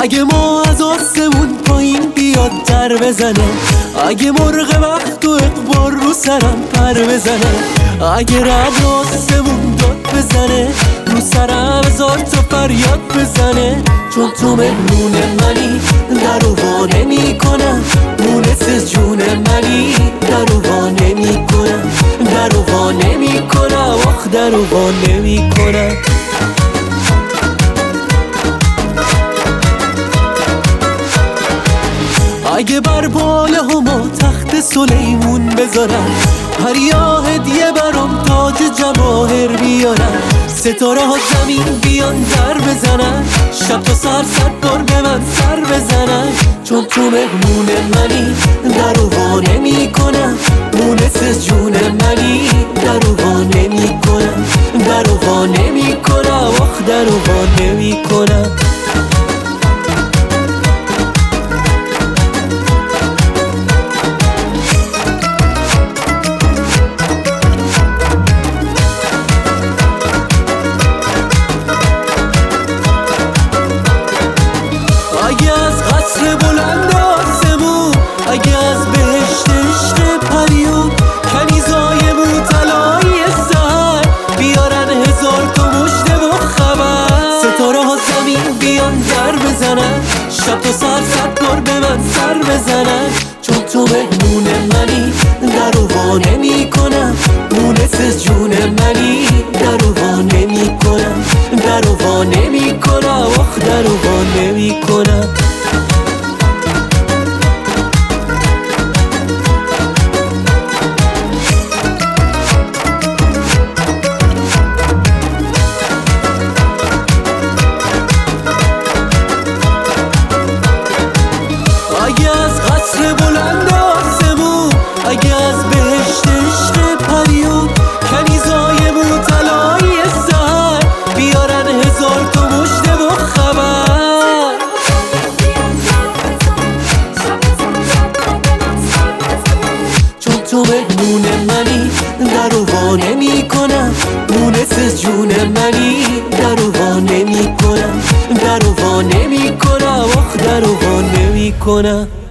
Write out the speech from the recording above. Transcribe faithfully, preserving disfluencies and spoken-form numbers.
اگه ما از آسمون پایین بیاد در بزنه، اگه مرغ وقت و اقبال رو سرم پر بزنه، اگه رد آسمون داد بزنه رو سرم هزار تا فریاد بزنه، چون تو مهمون منی در و وا نمی کنم، مونس جون منی در و وا نمی کنم، در و وا نمی کنم، آخ در و وا نمی کنم. اگه بر باله هما تخت سلیمون بذارم، پریا هدیه برام تاج جواهر بیارم، ستاره ها زمین بیان در بزنن، شب تا سر صد بار به من سر بزنن، چون تو مهمون منی در و وا نمی کنم، مونس جون منی در و وا نمی کنم، در و وا نمی کنم، آخ در و وا نمی کنم. اگه از قصر بلند آسمون، اگه از بهشت عشق پریون، کنیزای موطلای سحر بیارن هزار تا مژده و خبر، ستاره ها زمین بیان در بزنن، شب تا سر صد بار به من سر بزنن، چون تو مهمون منی در و وا نمی کنم، مونس جون منی در و وا نمی کنم، در و وا نمی کنم، آخ در و وا نمی کنم. اگه از قصر بلند آسمون، اگه از بهشت عشق پریون، کنیزای موطلای سحر بیارن هزار تا مژده و خبر، چون تو مهمون منی در و وا نمی کنم، مونس جون منی در و وا نمی کنم، در و وا نمی کنم، آخ در و وا نمی کنم.